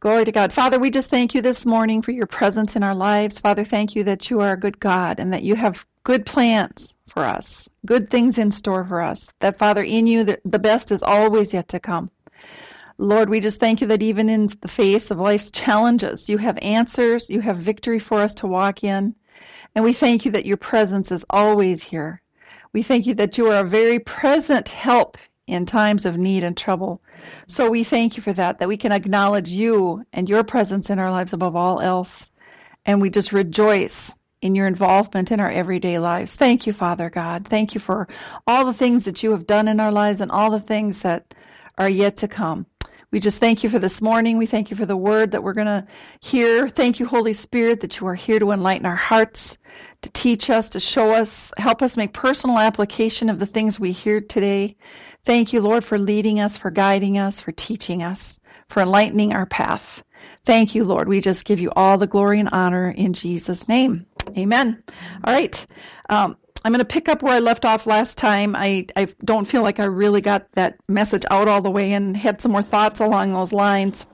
Glory to God. Father, we just thank you this morning for your presence in our lives. Father, thank you that you are a good God and that you have good plans for us, good things in store for us. That, Father, in you, the best is always yet to come. Lord, we just thank you that even in the face of life's challenges, you have answers, you have victory for us to walk in. And we thank you that your presence is always here. We thank you that you are a very present help in times of need and trouble. So we thank you for that we can acknowledge you and your presence in our lives above all else. And we just rejoice in your involvement in our everyday lives. Thank you, Father God. Thank you for all the things that you have done in our lives and all the things that are yet to come. We just thank you for this morning. We thank you for the word that we're going to hear. Thank you, Holy Spirit, that you are here to enlighten our hearts, to teach us, to show us, help us make personal application of the things we hear today. Thank you, Lord, for leading us, for guiding us, for teaching us, for enlightening our path. Thank you, Lord. We just give you all the glory and honor in Jesus' name. Amen. All right. I'm going to pick up where I left off last time. I don't feel like I really got that message out all the way and had some more thoughts along those lines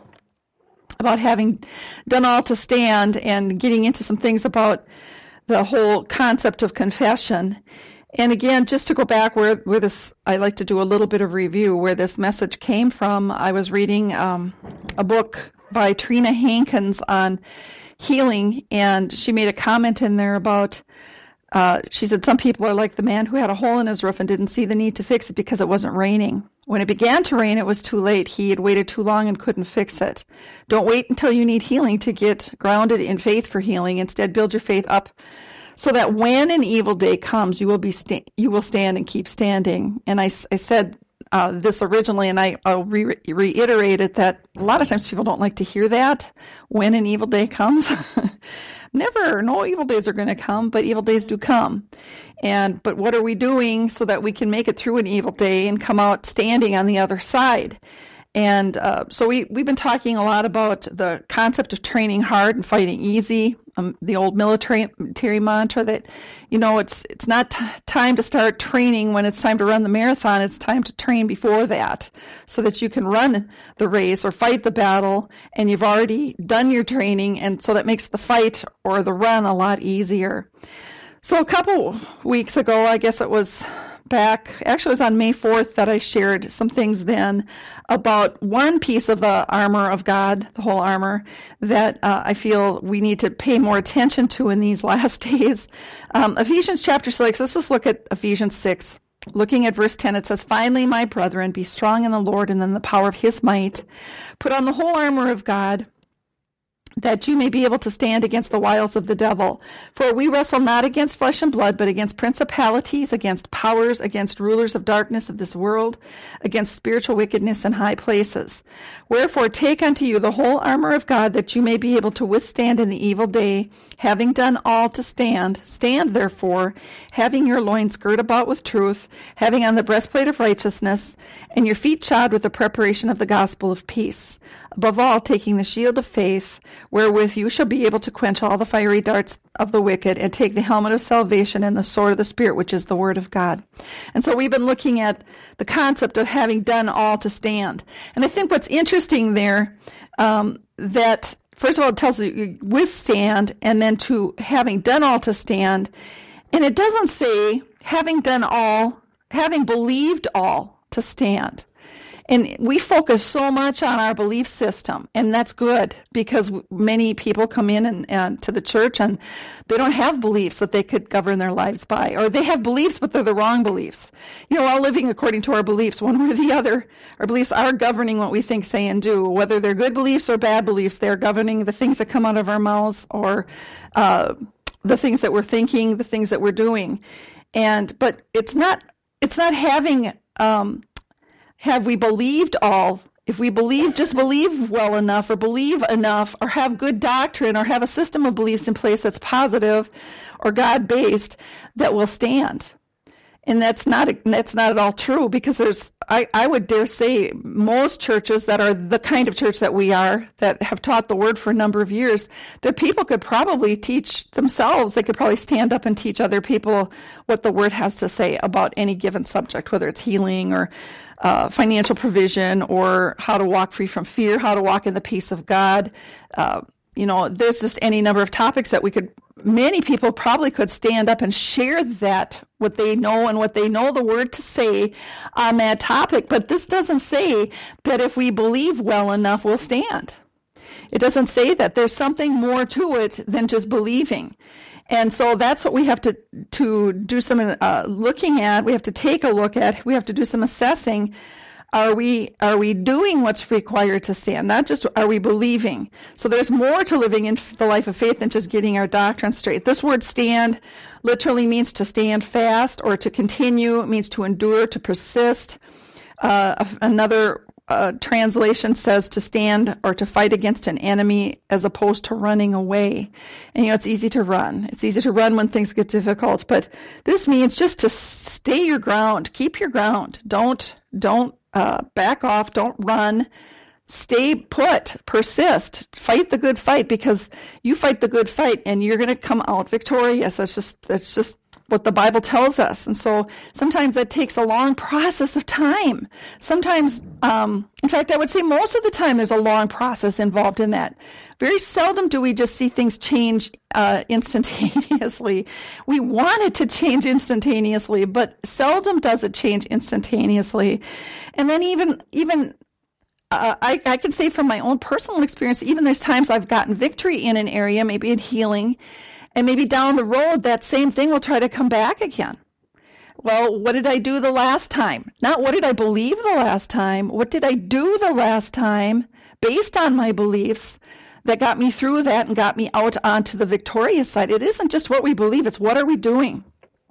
about having done all to stand and getting into some things about the whole concept of confession. And again, just to go back where this, I like to do a little bit of review where this message came from. I was reading a book by Trina Hankins on healing, and she made a comment in there about, she said, some people are like the man who had a hole in his roof and didn't see the need to fix it because it wasn't raining. When it began to rain, it was too late. He had waited too long and couldn't fix it. Don't wait until you need healing to get grounded in faith for healing. Instead, build your faith up so that when an evil day comes, you will stand and keep standing. And I said this originally, and I'll reiterate it, that a lot of times people don't like to hear that, when an evil day comes. Never, no evil days are going to come, but evil days do come. But what are we doing so that we can make it through an evil day and come out standing on the other side? And so we've been talking a lot about the concept of training hard and fighting easy. The old military mantra that, it's not time to start training when it's time to run the marathon. It's time to train before that so that you can run the race or fight the battle, and you've already done your training, and so that makes the fight or the run a lot easier. So a couple weeks ago, I guess it was it was on May 4th that I shared some things then about one piece of the armor of God, the whole armor, that I feel we need to pay more attention to in these last days. Ephesians chapter 6, let's just look at Ephesians 6. Looking at verse 10, it says, "Finally, my brethren, be strong in the Lord and in the power of his might. Put on the whole armor of God, that you may be able to stand against the wiles of the devil. For we wrestle not against flesh and blood, but against principalities, against powers, against rulers of darkness of this world, against spiritual wickedness in high places. Wherefore take unto you the whole armor of God, that you may be able to withstand in the evil day, having done all to stand. Stand therefore, having your loins girt about with truth, having on the breastplate of righteousness, and your feet shod with the preparation of the gospel of peace. Above all, taking the shield of faith, wherewith you shall be able to quench all the fiery darts of the wicked, and take the helmet of salvation and the sword of the Spirit, which is the word of God." And so we've been looking at the concept of having done all to stand. And I think what's interesting there, that first of all, it tells you withstand, and then to having done all to stand. And it doesn't say having done all, having believed all to stand. And we focus so much on our belief system, and that's good, because many people come in and to the church and they don't have beliefs that they could govern their lives by, or they have beliefs but they're the wrong beliefs. All living according to our beliefs, one way or the other. Our beliefs are governing what we think, say, and do. Whether they're good beliefs or bad beliefs, they're governing the things that come out of our mouths, or the things that we're thinking, the things that we're doing. But it's not having. Have we believed all? If we just believe well enough, or believe enough, or have good doctrine, or have a system of beliefs in place that's positive or God-based, that will stand. And that's not at all true, because I would dare say most churches that are the kind of church that we are, that have taught the word for a number of years, that people could probably teach themselves. They could probably stand up and teach other people what the word has to say about any given subject, whether it's healing or financial provision, or how to walk free from fear, how to walk in the peace of God. There's just any number of topics that many people probably could stand up and share that, what they know and what they know the word to say on that topic. But this doesn't say that if we believe well enough, we'll stand. It doesn't say that. There's something more to it than just believing. And so that's what we have to do some looking at. We have to take a look at. We have to do some assessing. Are we doing what's required to stand? Not just are we believing. So there's more to living in the life of faith than just getting our doctrine straight. This word stand literally means to stand fast or to continue. It means to endure, to persist. Another translation says to stand or to fight against an enemy as opposed to running away. And it's easy to run. It's easy to run when things get difficult. But this means just to stay your ground. Keep your ground. Don't back off. Don't run. Stay put. Persist. Fight the good fight, because you fight the good fight and you're going to come out victorious. That's just what the Bible tells us. And so sometimes that takes a long process of time. Sometimes, in fact, I would say most of the time there's a long process involved in that. Very seldom do we just see things change instantaneously. We want it to change instantaneously, but seldom does it change instantaneously. And then even I can say from my own personal experience, even there's times I've gotten victory in an area, maybe in healing, and maybe down the road, that same thing will try to come back again. Well, what did I do the last time? Not what did I believe the last time? What did I do the last time based on my beliefs that got me through that and got me out onto the victorious side? It isn't just what we believe, it's what are we doing?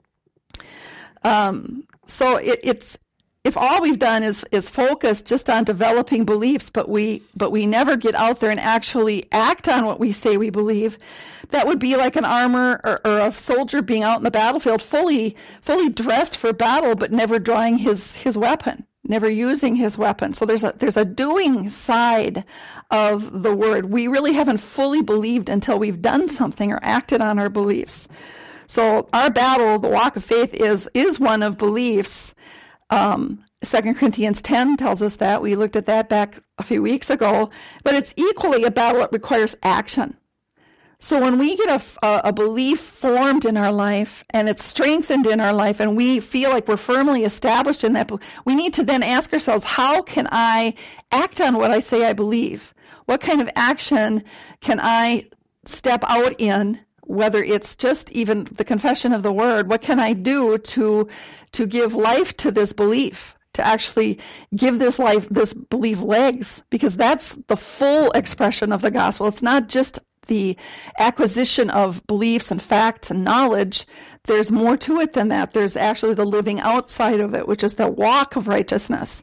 So it's if all we've done is focus just on developing beliefs, but we never get out there and actually act on what we say we believe, that would be like an armor or a soldier being out in the battlefield fully dressed for battle, but never drawing his weapon, never using his weapon. So there's a doing side of the word. We really haven't fully believed until we've done something or acted on our beliefs. So our battle, the walk of faith, is one of beliefs. 2 Corinthians 10 tells us that. We looked at that back a few weeks ago. But it's equally a battle that requires action. So when we get a belief formed in our life and it's strengthened in our life and we feel like we're firmly established in that, we need to then ask ourselves, how can I act on what I say I believe? What kind of action can I step out in? Whether it's just even the confession of the word, what can I do to give life to this belief, to actually give this belief legs? Because that's the full expression of the gospel. It's not just the acquisition of beliefs and facts and knowledge. There's more to it than that. There's actually the living outside of it, which is the walk of righteousness.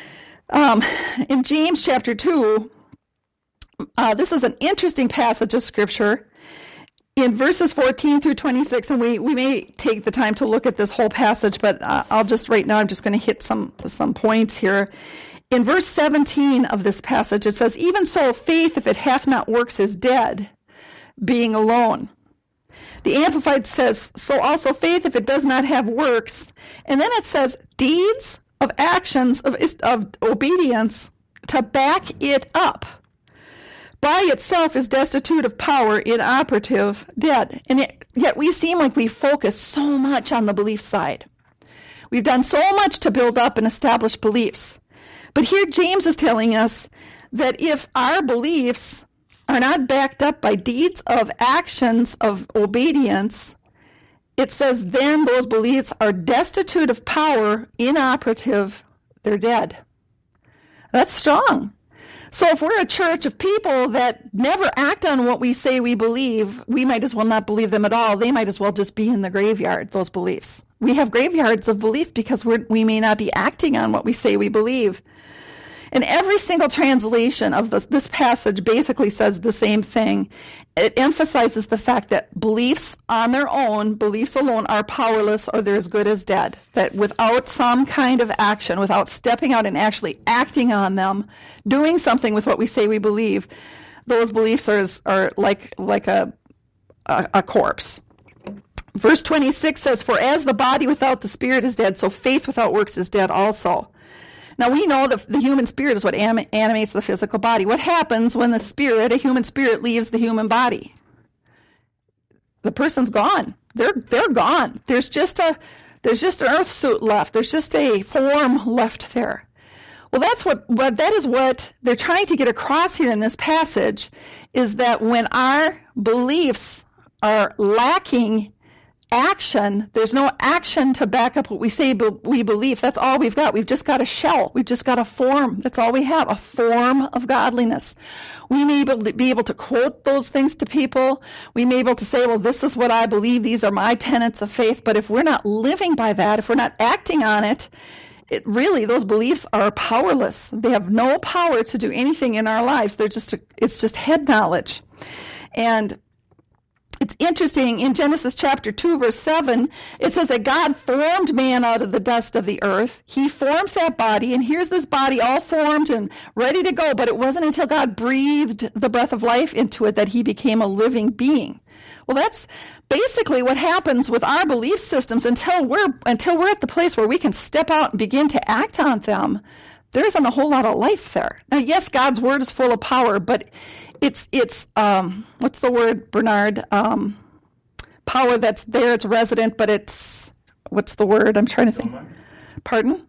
In James chapter 2, this is an interesting passage of Scripture. In verses 14 through 26, and we may take the time to look at this whole passage, but I'm just going to hit some points here. In verse 17 of this passage, it says, "Even so, faith, if it hath not works, is dead, being alone." The Amplified says, "So also faith, if it does not have works." And then it says, "Deeds of actions of obedience to back it up. By itself is destitute of power, inoperative, dead." And yet we seem like we focus so much on the belief side. We've done so much to build up and establish beliefs. But here James is telling us that if our beliefs are not backed up by deeds of actions of obedience, it says then those beliefs are destitute of power, inoperative, they're dead. That's strong. So if we're a church of people that never act on what we say we believe, we might as well not believe them at all. They might as well just be in the graveyard, those beliefs. We have graveyards of belief because we may not be acting on what we say we believe. And every single translation of this passage basically says the same thing. It emphasizes the fact that beliefs on their own, beliefs alone, are powerless or they're as good as dead. That without some kind of action, without stepping out and actually acting on them, doing something with what we say we believe, those beliefs are like a corpse. Verse 26 says, "For as the body without the spirit is dead, so faith without works is dead also." Now, we know that the human spirit is what animates the physical body. What happens when a human spirit, leaves the human body? The person's gone. They're gone. There's just an earth suit left. There's just a form left there. Well, that is what they're trying to get across here in this passage, is that when our beliefs are lacking action, there's no action to back up what we say we believe. That's all we've got. We've just got a shell. We've just got a form. That's all we have, a form of godliness. We may be able to quote those things to people. We may be able to say, well, this is what I believe. These are my tenets of faith. But if we're not living by that, if we're not acting on it, those beliefs are powerless. They have no power to do anything in our lives. It's just head knowledge. And it's interesting, in Genesis chapter 2, verse 7, it says that God formed man out of the dust of the earth. He formed that body, and here's this body all formed and ready to go, but it wasn't until God breathed the breath of life into it that he became a living being. Well, that's basically what happens with our belief systems until we're at the place where we can step out and begin to act on them. There isn't a whole lot of life there. Now, yes, God's word is full of power, but it's what's the word, Bernard? Power that's there, it's resident, but what's the word? I'm trying to think. Pardon?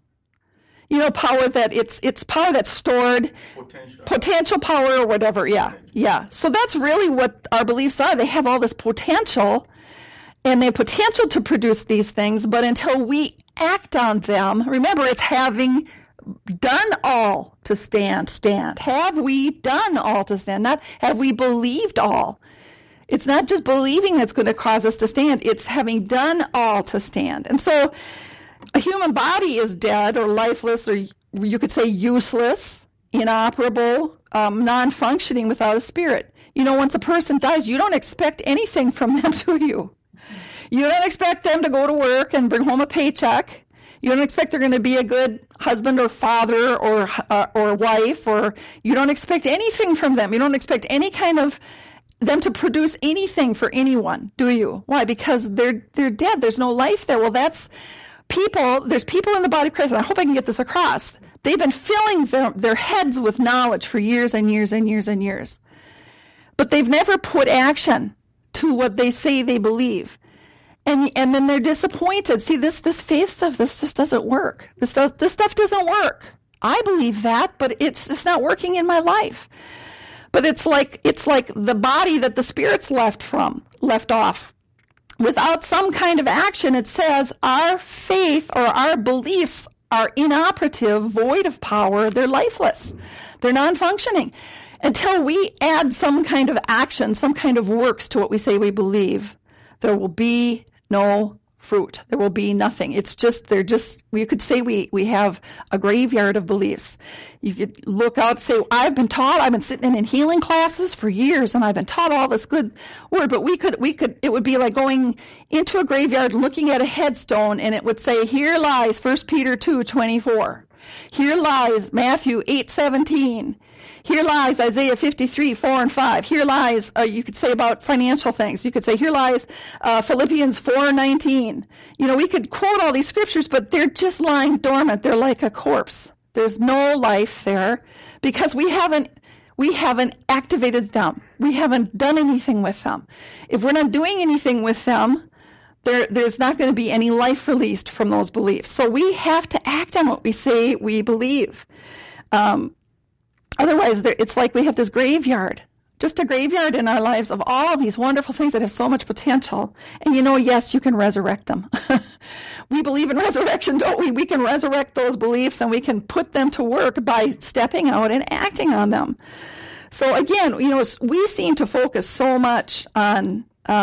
Power that it's power that's stored. Potential power or whatever, yeah. So that's really what our beliefs are. They have all this potential, and they have potential to produce these things, but until we act on them, remember, it's having done all to stand. Have we done all to stand? Not have we believed all. It's not just believing that's going to cause us to stand. It's having done all to stand. And so a human body is dead or lifeless, or you could say useless, inoperable, non-functioning without a spirit. Once a person dies, you don't expect anything from them, do you? You don't expect them to go to work and bring home a paycheck. You don't expect they're going to be a good husband or father or wife, or you don't expect anything from them. You don't expect any kind of them to produce anything for anyone, do you? Why? Because they're dead. There's no life there. Well, that's people. There's people in the body of Christ, and I hope I can get this across. They've been filling their heads with knowledge for years and years and years and years, but they've never put action to what they say they believe. And then they're disappointed. See, this faith stuff, this just doesn't work. This stuff doesn't work. I believe that, but it's just not working in my life. But it's like the body that the spirit's left off. Without some kind of action, it says our faith or our beliefs are inoperative, void of power. They're lifeless. They're non-functioning. Until we add some kind of action, some kind of works to what we say we believe, there will be no fruit. There will be nothing. You could say we have a graveyard of beliefs. You could look out and say, I've been sitting in healing classes for years, and I've been taught all this good word, but it would be like going into a graveyard, looking at a headstone, and it would say, here lies 1 Peter 2:24. Here lies Matthew 8:17. Here lies Isaiah 53, 4 and 5. Here lies, you could say about financial things. You could say, here lies Philippians 4:19. We could quote all these scriptures, but they're just lying dormant. They're like a corpse. There's no life there because we haven't activated them. We haven't done anything with them. If we're not doing anything with them, there's not going to be any life released from those beliefs. So we have to act on what we say we believe. Otherwise, it's like we have this graveyard, just a graveyard in our lives of all of these wonderful things that have so much potential. And yes, you can resurrect them. We believe in resurrection, don't we? We can resurrect those beliefs, and we can put them to work by stepping out and acting on them. So again, we seem to focus so much on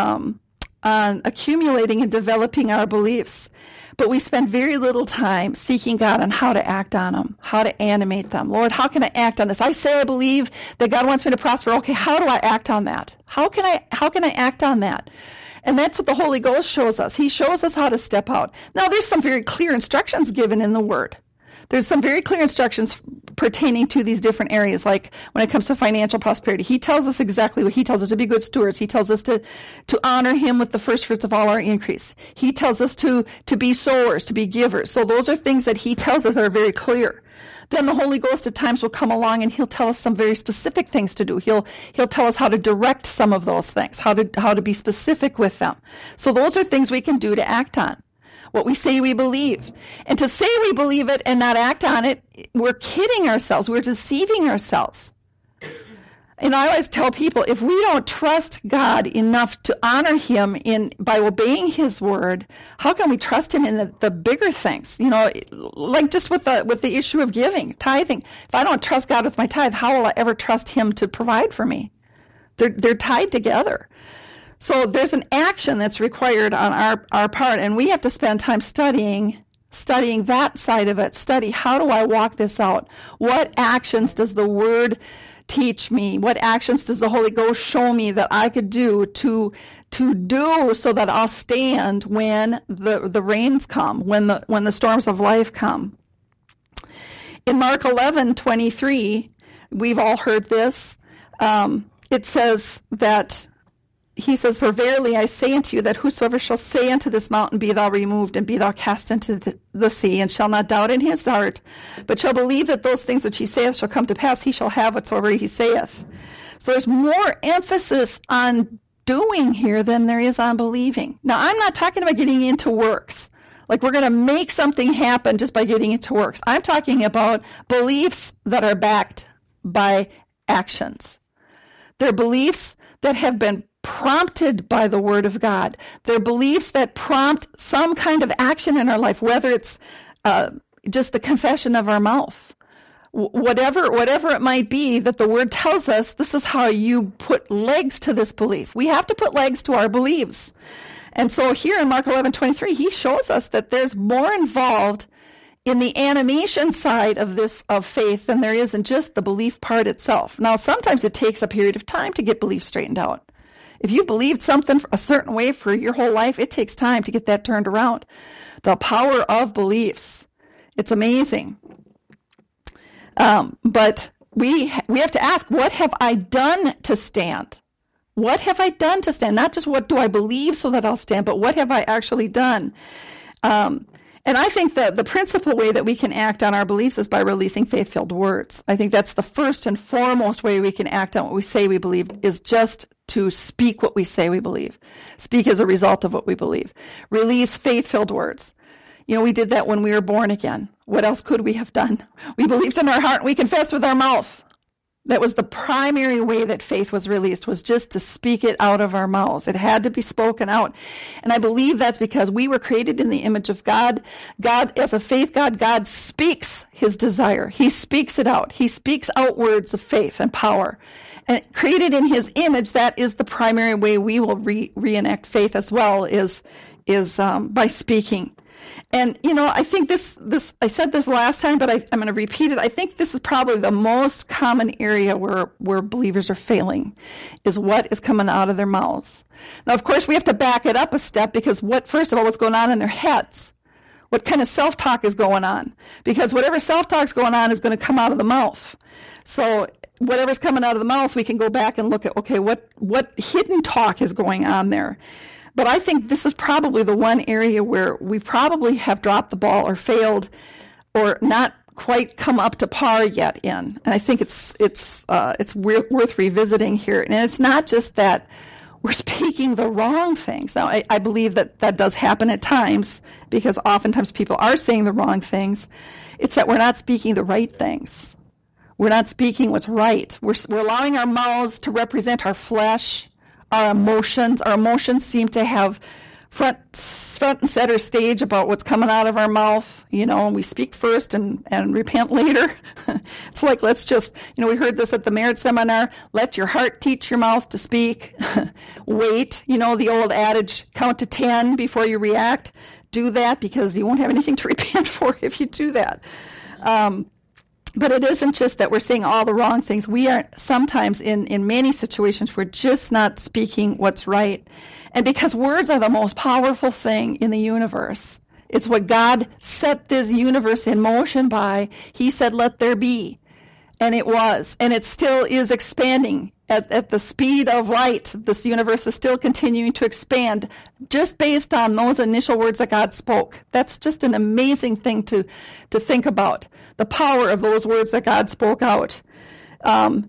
accumulating and developing our beliefs, but we spend very little time seeking God on how to act on them, how to animate them. Lord, how can I act on this? I say I believe that God wants me to prosper. Okay, how do I act on that? How can I act on that? And that's what the Holy Ghost shows us. He shows us how to step out. Now, there's some very clear instructions given in the Word. There's some very clear instructions pertaining to these different areas, like when it comes to financial prosperity. He tells us exactly what he tells us to be good stewards. He tells us to honor him with the first fruits of all our increase. He tells us to be sowers, to be givers. So those are things that he tells us that are very clear. Then the Holy Ghost at times will come along and he'll tell us some very specific things to do. He'll tell us how to direct some of those things, how to be specific with them. So those are things we can do to act on what we say we believe. And to say we believe it and not act on it, we're kidding ourselves. We're deceiving ourselves. And I always tell people, if we don't trust God enough to honor him by obeying his word, how can we trust him in the bigger things? You know, like just with the issue of giving, tithing. If I don't trust God with my tithe, how will I ever trust him to provide for me? They're tied together. So there's an action that's required on our part, and we have to spend time studying that side of it. Study, how do I walk this out? What actions does the word teach me? What actions does the Holy Ghost show me that I could do to do so that I'll stand when the rains come, when the storms of life come? In Mark 11:23, we've all heard this. It says that he says, "For verily I say unto you that whosoever shall say unto this mountain, Be thou removed, and be thou cast into the sea, and shall not doubt in his heart, but shall believe that those things which he saith shall come to pass, he shall have whatsoever he saith." So there's more emphasis on doing here than there is on believing. Now, I'm not talking about getting into works. Like we're going to make something happen just by getting into works. I'm talking about beliefs that are backed by actions. They're beliefs that have been prompted by the Word of God. They're beliefs that prompt some kind of action in our life, whether it's just the confession of our mouth. Whatever it might be that the Word tells us, this is how you put legs to this belief. We have to put legs to our beliefs. And so here in Mark 11:23, he shows us that there's more involved in the animation side of faith than there is in just the belief part itself. Now, sometimes it takes a period of time to get beliefs straightened out. If you believed something a certain way for your whole life, it takes time to get that turned around. The power of beliefs. It's amazing. But we have to ask, what have I done to stand? What have I done to stand? Not just what do I believe so that I'll stand, but what have I actually done? And I think that the principal way that we can act on our beliefs is by releasing faith-filled words. I think that's the first and foremost way we can act on what we say we believe, is just to speak what we say we believe. Speak as a result of what we believe. Release faith-filled words. You know, we did that when we were born again. What else could we have done? We believed in our heart and we confessed with our mouth. That was the primary way that faith was released, was just to speak it out of our mouths. It had to be spoken out. And I believe that's because we were created in the image of God. God, as a faith God, God speaks his desire. He speaks it out. He speaks out words of faith and power. And created in his image, that is the primary way we will reenact faith as well, is by speaking. And, you know, I think this I said this last time, but I'm going to repeat it. I think this is probably the most common area where believers are failing, is what is coming out of their mouths. Now, of course, we have to back it up a step, because first of all, what's going on in their heads? What kind of self-talk is going on? Because whatever self-talk is going on is going to come out of the mouth. So whatever's coming out of the mouth, we can go back and look at, okay, what hidden talk is going on there? But I think this is probably the one area where we probably have dropped the ball or failed or not quite come up to par yet in. And I think it's worth revisiting here. And it's not just that we're speaking the wrong things. Now, I believe that does happen at times, because oftentimes people are saying the wrong things. It's that we're not speaking the right things. We're not speaking what's right. We're allowing our mouths to represent our flesh, our emotions. Our emotions seem to have front and center stage about what's coming out of our mouth, you know, and we speak first and repent later. It's like, let's just, you know, we heard this at the marriage seminar, let your heart teach your mouth to speak. Wait, you know, the old adage, count to 10 before you react. Do that, because you won't have anything to repent for if you do that. But it isn't just that we're saying all the wrong things. We are sometimes in many situations, we're just not speaking what's right. And because words are the most powerful thing in the universe, It's what God set this universe in motion by. He said, let there be. And it was. And it still is expanding at the speed of light. This universe is still continuing to expand just based on those initial words that God spoke. That's just an amazing thing to think about, the power of those words that God spoke out. And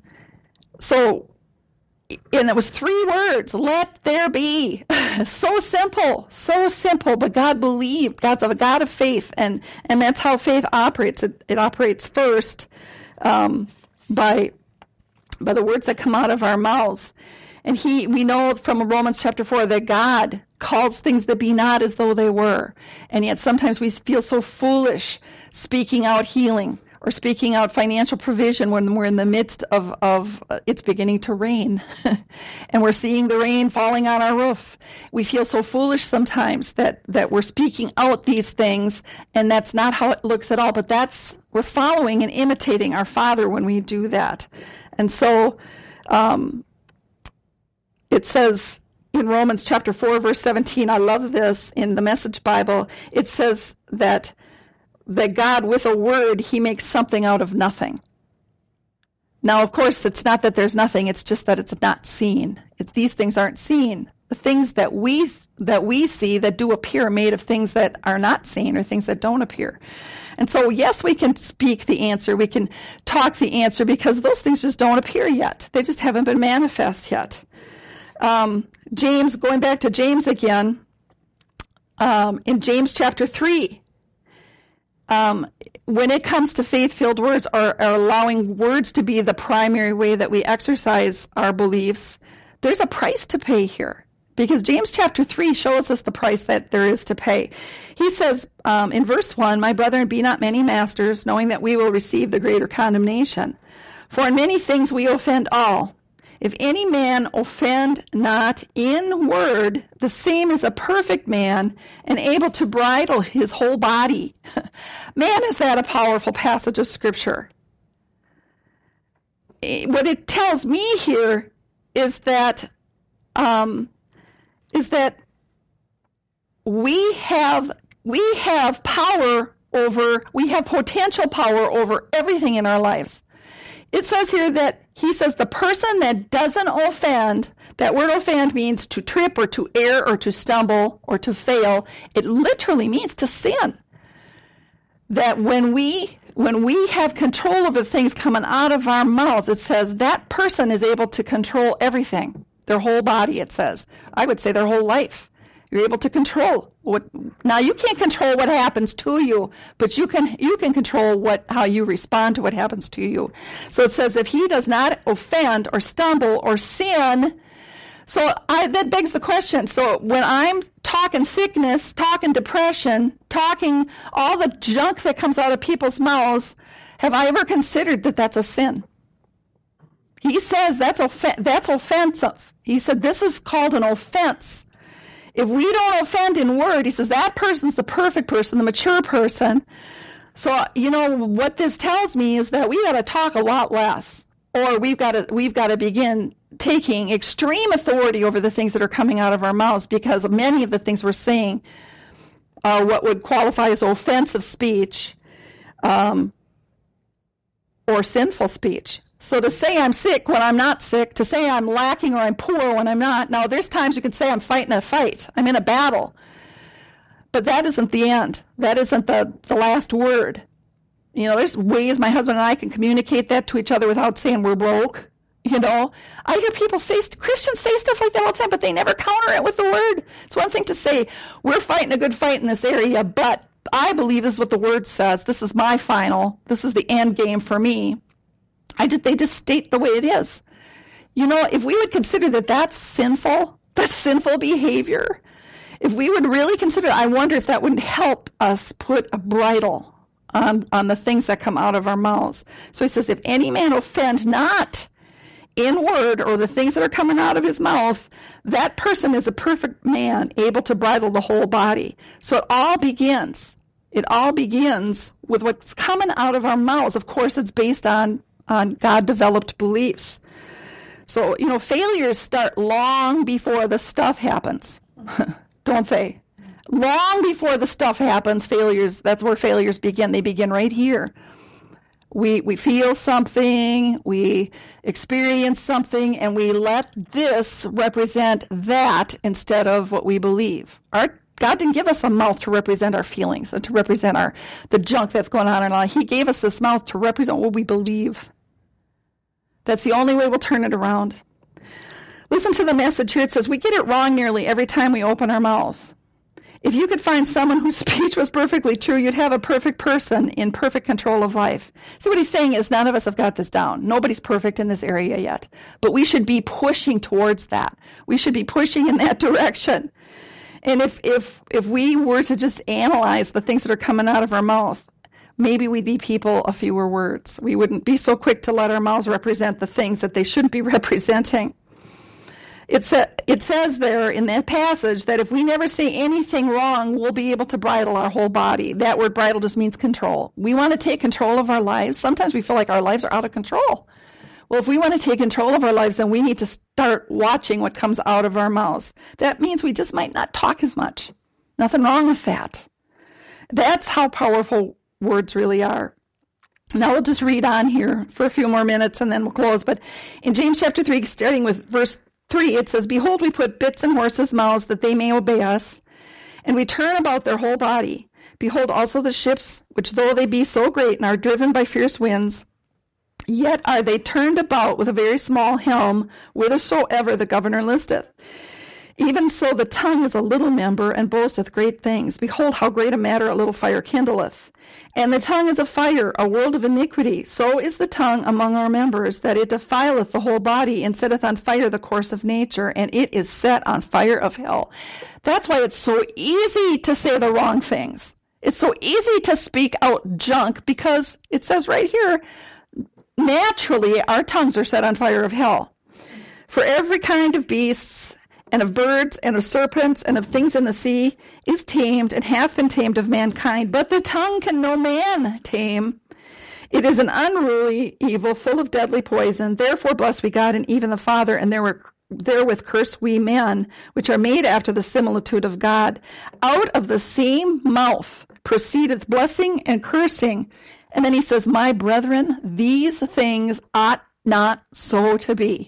it was 3 words, let there be. So simple, but God believed. God's a God of faith, and that's how faith operates. It operates first by the words that come out of our mouths. And we know from Romans chapter 4 that God calls things that be not as though they were. And yet sometimes we feel so foolish speaking out healing or speaking out financial provision when we're in the midst of it's beginning to rain and we're seeing the rain falling on our roof. We feel so foolish sometimes that we're speaking out these things, and that's not how it looks at all, but we're following and imitating our Father when we do that. And so it says in Romans chapter 4, verse 17, I love this in the Message Bible, it says that God, with a word, he makes something out of nothing. Now, of course, it's not that there's nothing, it's just that it's not seen. These things aren't seen. The things that we see that do appear are made of things that are not seen or things that don't appear. And so, yes, we can speak the answer, we can talk the answer, because those things just don't appear yet. They just haven't been manifest yet. James, going back to James again, in James chapter 3, when it comes to faith-filled words or allowing words to be the primary way that we exercise our beliefs, there's a price to pay here. Because James chapter 3 shows us the price that there is to pay. He says in verse 1, my brethren, be not many masters, knowing that we will receive the greater condemnation. For in many things we offend all. If any man offend not in word, the same is a perfect man and able to bridle his whole body. Man, is that a powerful passage of Scripture. What it tells me here is that we have potential power over everything in our lives. It says here that he says the person that doesn't offend, that word offend means to trip or to err or to stumble or to fail. It literally means to sin. That when we have control over things coming out of our mouths, it says that person is able to control everything. Their whole body, it says. I would say their whole life. You're able to control now you can't control what happens to you, but you can control how you respond to what happens to you. So it says if he does not offend or stumble or sin, that begs the question. So when I'm talking sickness, talking depression, talking all the junk that comes out of people's mouths, have I ever considered that that's a sin? He says that's offensive. He said this is called an offense. If we don't offend in word, he says that person's the perfect person, the mature person. So, what this tells me is that we got to talk a lot less, or we've got to begin taking extreme authority over the things that are coming out of our mouths, because many of the things we're saying are what would qualify as offensive speech, or sinful speech. So to say I'm sick when I'm not sick, to say I'm lacking or I'm poor when I'm not. Now, there's times you can say I'm fighting a fight. I'm in a battle. But that isn't the end. That isn't the last word. There's ways my husband and I can communicate that to each other without saying we're broke. I hear Christians say stuff like that all the time, but they never counter it with the word. It's one thing to say, we're fighting a good fight in this area, but I believe this is what the word says. This is my final. This is the end game for me. They just state the way it is. If we would consider that that's sinful behavior, if we would really consider, I wonder if that wouldn't help us put a bridle on the things that come out of our mouths. So he says, if any man offend not in word or the things that are coming out of his mouth, that person is a perfect man, able to bridle the whole body. So it all begins with what's coming out of our mouths. Of course, it's based on God-developed beliefs. So, failures start long before the stuff happens, don't they? Long before the stuff happens, failures, that's where failures begin. They begin right here. We feel something, we experience something, and we let this represent that instead of what we believe. God didn't give us a mouth to represent our feelings and to represent the junk that's going on in our life. He gave us this mouth to represent what we believe. That's the only way we'll turn it around. Listen to the message here. It says, we get it wrong nearly every time we open our mouths. If you could find someone whose speech was perfectly true, you'd have a perfect person in perfect control of life. So what he's saying is none of us have got this down. Nobody's perfect in this area yet. But we should be pushing towards that. We should be pushing in that direction. And if we were to just analyze the things that are coming out of our mouth, maybe we'd be people of fewer words. We wouldn't be so quick to let our mouths represent the things that they shouldn't be representing. It says there in that passage that if we never say anything wrong, we'll be able to bridle our whole body. That word bridle just means control. We want to take control of our lives. Sometimes we feel like our lives are out of control. Well, if we want to take control of our lives, then we need to start watching what comes out of our mouths. That means we just might not talk as much. Nothing wrong with that. That's how powerful words really are. Now we'll just read on here for a few more minutes and then we'll close. But in James chapter 3, starting with verse 3, it says, behold, we put bits in horses' mouths that they may obey us, and we turn about their whole body. Behold also the ships, which though they be so great and are driven by fierce winds, yet are they turned about with a very small helm, whithersoever the governor listeth. Even so the tongue is a little member, and boasteth great things. Behold, how great a matter a little fire kindleth. And the tongue is a fire, a world of iniquity. So is the tongue among our members, that it defileth the whole body, and setteth on fire the course of nature, and it is set on fire of hell. That's why it's so easy to say the wrong things. It's so easy to speak out junk, because it says right here, naturally our tongues are set on fire of hell. For every kind of beasts, and of birds, and of serpents, and of things in the sea, is tamed, and hath been tamed of mankind. But the tongue can no man tame. It is an unruly evil, full of deadly poison. Therefore bless we God and even the Father, and therewith curse we men, which are made after the similitude of God. Out of the same mouth proceedeth blessing and cursing. And then he says, my brethren, these things ought not so to be.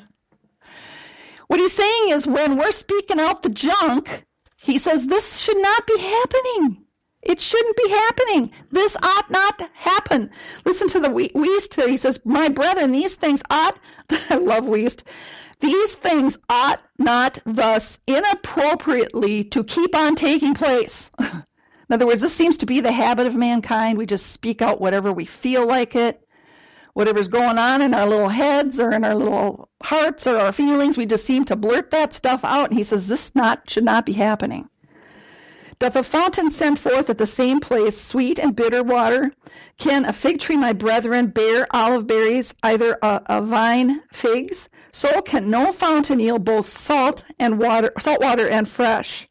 What he's saying is when we're speaking out the junk, he says this should not be happening. It shouldn't be happening. This ought not happen. Listen to the Wuest there. He says, my brethren, these things ought, I love Wuest, these things ought not thus inappropriately to keep on taking place. In other words, this seems to be the habit of mankind. We just speak out whatever we feel like it. Whatever's going on in our little heads or in our little hearts or our feelings, we just seem to blurt that stuff out. And he says, this should not be happening. Doth a fountain send forth at the same place sweet and bitter water? Can a fig tree, my brethren, bear olive berries, either a vine figs? So can no fountain yield both salt water and fresh.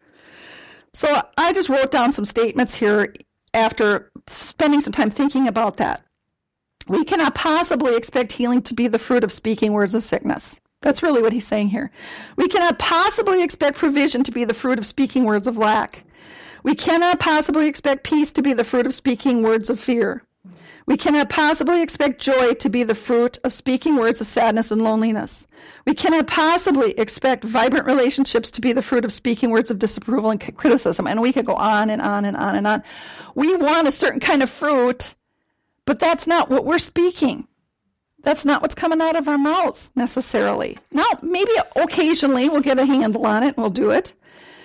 So I just wrote down some statements here after spending some time thinking about that. We cannot possibly expect healing to be the fruit of speaking words of sickness. That's really what he's saying here. We cannot possibly expect provision to be the fruit of speaking words of lack. We cannot possibly expect peace to be the fruit of speaking words of fear. We cannot possibly expect joy to be the fruit of speaking words of sadness and loneliness. We cannot possibly expect vibrant relationships to be the fruit of speaking words of disapproval and criticism. And we could go on and on and on and on. We want a certain kind of fruit, but that's not what we're speaking. That's not what's coming out of our mouths necessarily. Now, maybe occasionally we'll get a handle on it and we'll do it.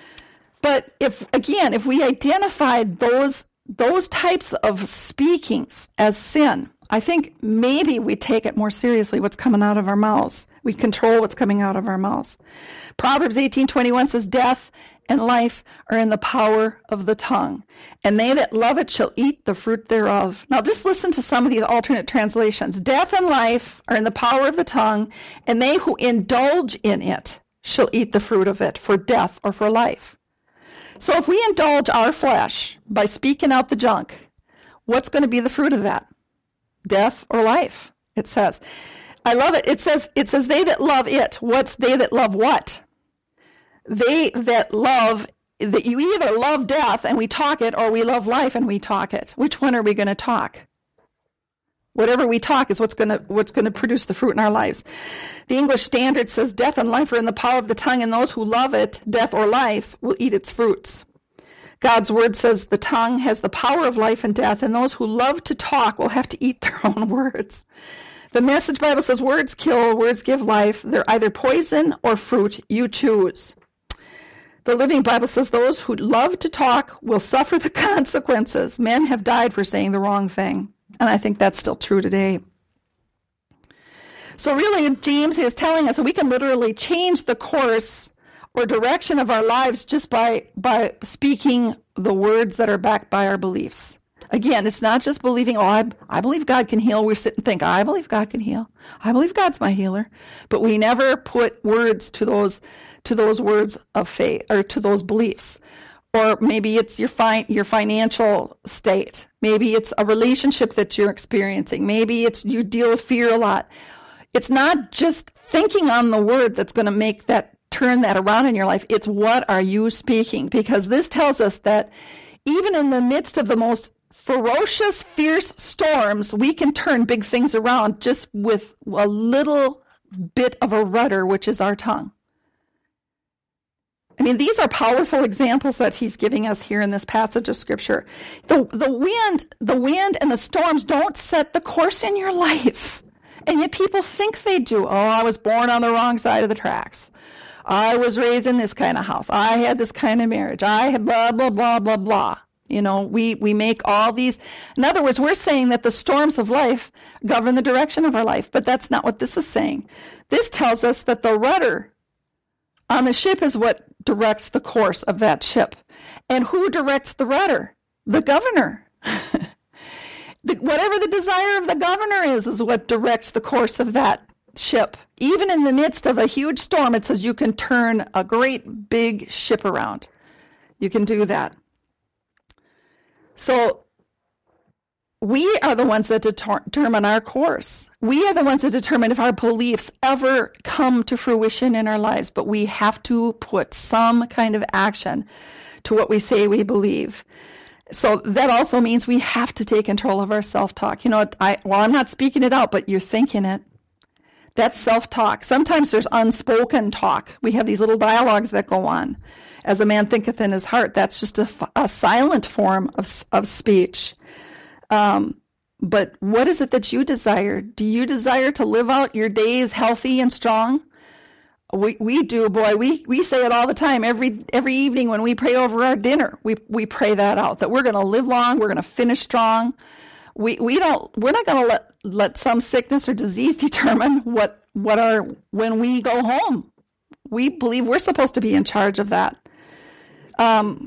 But if we identified those types of speakings as sin, I think maybe we take it more seriously what's coming out of our mouths. We control what's coming out of our mouths. Proverbs 18:21 says, death and life are in the power of the tongue, and they that love it shall eat the fruit thereof. Now just listen to some of these alternate translations. Death and life are in the power of the tongue, and they who indulge in it shall eat the fruit of it, for death or for life. So if we indulge our flesh by speaking out the junk, what's going to be the fruit of that? Death or life, it says. I love it. It says they that love it. What's they that love what? They that love that you either love death and we talk it, or we love life and we talk it. Which one are we going to talk? Whatever we talk is what's going to produce the fruit in our lives. The English Standard says death and life are in the power of the tongue, and those who love it, death or life, will eat its fruits. God's word says the tongue has the power of life and death, and those who love to talk will have to eat their own words. The Message Bible says words kill, words give life. They're either poison or fruit. You choose. The Living Bible says those who love to talk will suffer the consequences. Men have died for saying the wrong thing. And I think that's still true today. So really, James is telling us that we can literally change the course or direction of our lives just by speaking the words that are backed by our beliefs. Again, it's not just believing, I believe God can heal. We sit and think, I believe God can heal. I believe God's my healer. But we never put words to those words of faith, or to those beliefs. Or maybe it's your financial state. Maybe it's a relationship that you're experiencing. Maybe it's you deal with fear a lot. It's not just thinking on the word that's going to turn that around in your life. It's what are you speaking? Because this tells us that even in the midst of the most ferocious, fierce storms, we can turn big things around just with a little bit of a rudder, which is our tongue. I mean, these are powerful examples that he's giving us here in this passage of Scripture. The wind and the storms don't set the course in your life. And yet people think they do. Oh, I was born on the wrong side of the tracks. I was raised in this kind of house. I had this kind of marriage. I had blah, blah, blah, blah, blah. You know, we make all these. In other words, we're saying that the storms of life govern the direction of our life. But that's not what this is saying. This tells us that the rudder on the ship is what directs the course of that ship. And who directs the rudder? The governor. Whatever the desire of the governor is what directs the course of that ship. Even in the midst of a huge storm, it says you can turn a great big ship around. You can do that. So we are the ones that determine our course. We are the ones that determine if our beliefs ever come to fruition in our lives, but we have to put some kind of action to what we say we believe. So that also means we have to take control of our self-talk. You know, I'm not speaking it out, but you're thinking it. That's self-talk. Sometimes there's unspoken talk. We have these little dialogues that go on. As a man thinketh in his heart, that's just a silent form of speech. But what is it that you desire? Do you desire to live out your days healthy and strong? We do, boy. We say it all the time. Every evening when we pray over our dinner, we pray that out, that we're going to live long, we're going to finish strong. We're not going to let some sickness or disease determine when we go home. We believe we're supposed to be in charge of that. I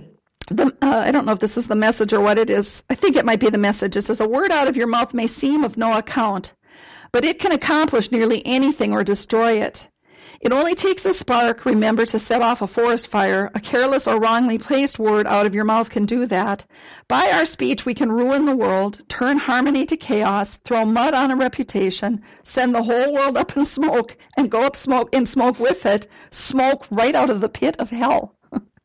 don't know if this is the Message or what it is. I think it might be the Message. It says, a word out of your mouth may seem of no account, but it can accomplish nearly anything or destroy it. It only takes a spark, remember, to set off a forest fire. A careless or wrongly placed word out of your mouth can do that. By our speech, we can ruin the world, turn harmony to chaos, throw mud on a reputation, send the whole world up in smoke, and go up smoke with it, smoke right out of the pit of hell.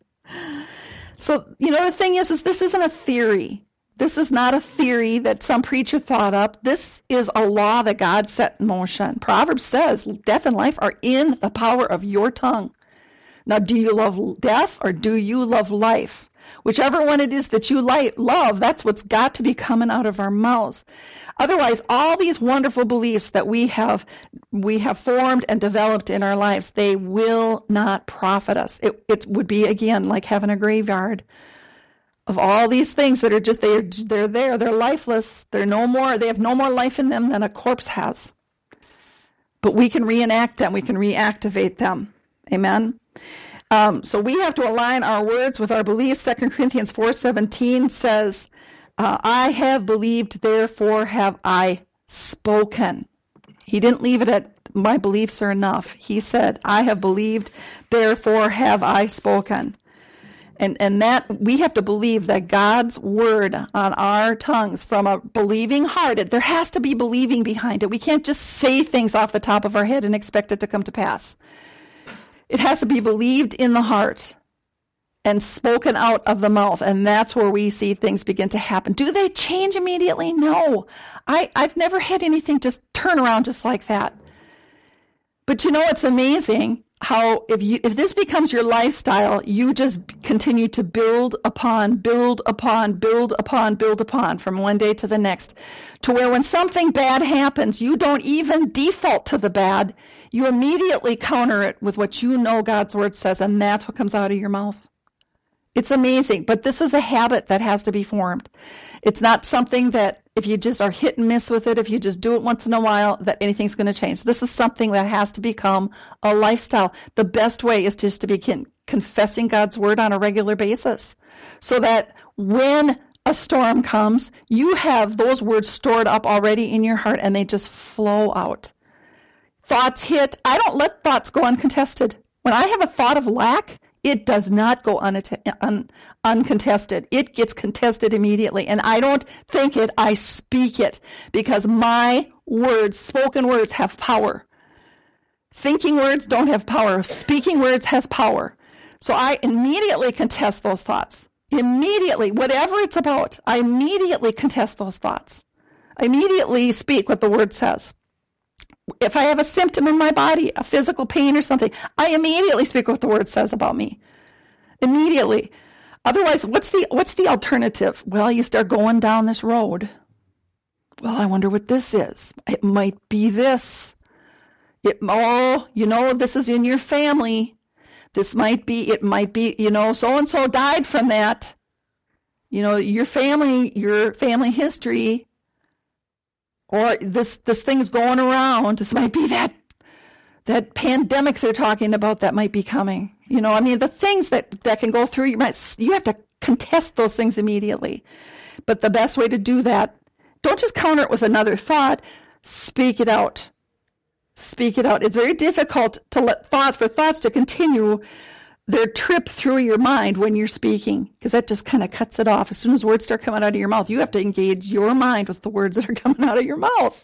So, the thing is this isn't a theory. This is not a theory that some preacher thought up. This is a law that God set in motion. Proverbs says death and life are in the power of your tongue. Now, do you love death or do you love life? Whichever one it is that you love, that's what's got to be coming out of our mouths. Otherwise, all these wonderful beliefs that we have formed and developed in our lives, they will not profit us. It would be, again, like having a graveyard of all these things that are just, they're there, they're lifeless, they have no more life in them than a corpse has. But we can reenact them, we can reactivate them. Amen? So we have to align our words with our beliefs. 2 Corinthians 4:17 says, I have believed, therefore have I spoken. He didn't leave it at my beliefs are enough. He said, I have believed, therefore have I spoken. And that we have to believe that God's word on our tongues from a believing heart, there has to be believing behind it. We can't just say things off the top of our head and expect it to come to pass. It has to be believed in the heart. and spoken out of the mouth. And that's where we see things begin to happen. Do they change immediately? No. I've never had anything just turn around just like that. But it's amazing how if this becomes your lifestyle, you just continue to build upon from one day to the next, to where when something bad happens, you don't even default to the bad. You immediately counter it with what God's word says, and that's what comes out of your mouth. It's amazing, but this is a habit that has to be formed. It's not something that if you just are hit and miss with it, if you just do it once in a while, that anything's going to change. This is something that has to become a lifestyle. The best way is just to begin confessing God's word on a regular basis, so that when a storm comes, you have those words stored up already in your heart and they just flow out. Thoughts hit. I don't let thoughts go uncontested. When I have a thought of lack, it does not go uncontested. It gets contested immediately. And I don't think it, I speak it, because my words, spoken words, have power. Thinking words don't have power. Speaking words has power. So I immediately contest those thoughts. Immediately, whatever it's about, I immediately contest those thoughts. I immediately speak what the word says. If I have a symptom in my body, a physical pain or something, I immediately speak what the word says about me. Immediately. Otherwise, what's the alternative? Well, you start going down this road. Well, I wonder what this is. It might be this. This is in your family. It might be, so-and-so died from that. Your family history. Or this thing's going around. This might be that pandemic they're talking about that might be coming. The things that can go through your mind, you have to contest those things immediately. But the best way to do that, don't just counter it with another thought. Speak it out. Speak it out. It's very difficult to let thoughts to continue their trip through your mind when you're speaking, because that just kind of cuts it off. As soon as words start coming out of your mouth, you have to engage your mind with the words that are coming out of your mouth.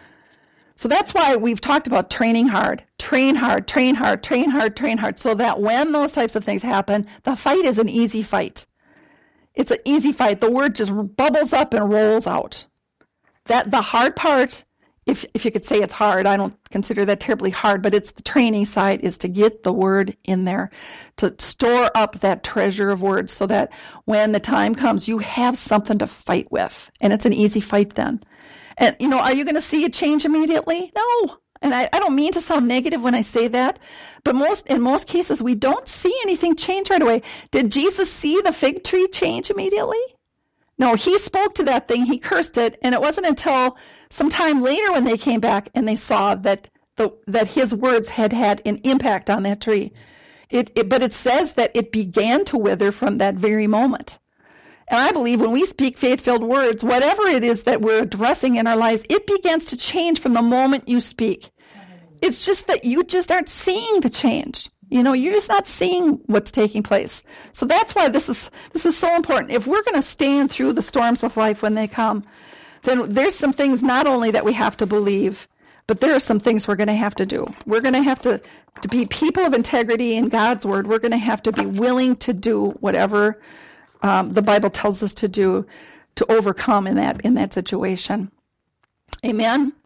So that's why we've talked about training hard. Train hard, train hard, train hard, train hard, so that when those types of things happen, the fight is an easy fight. It's an easy fight. The word just bubbles up and rolls out. That the hard part, if you could say it's hard, I don't consider that terribly hard, but it's the training side, is to get the word in there, to store up that treasure of words so that when the time comes, you have something to fight with. And it's an easy fight then. And, are you going to see a change immediately? No. And I don't mean to sound negative when I say that, but in most cases, we don't see anything change right away. Did Jesus see the fig tree change immediately? No, he spoke to that thing, he cursed it, and it wasn't until some time later when they came back and they saw that his words had an impact on that tree. But it says that it began to wither from that very moment. And I believe when we speak faith-filled words, whatever it is that we're addressing in our lives, it begins to change from the moment you speak. It's just that you just aren't seeing the change. You're just not seeing what's taking place. So that's why this is so important. If we're going to stand through the storms of life when they come, then there's some things not only that we have to believe, but there are some things we're going to have to do. We're going to have to be people of integrity in God's word. We're going to have to be willing to do whatever the Bible tells us to do to overcome in that situation. Amen.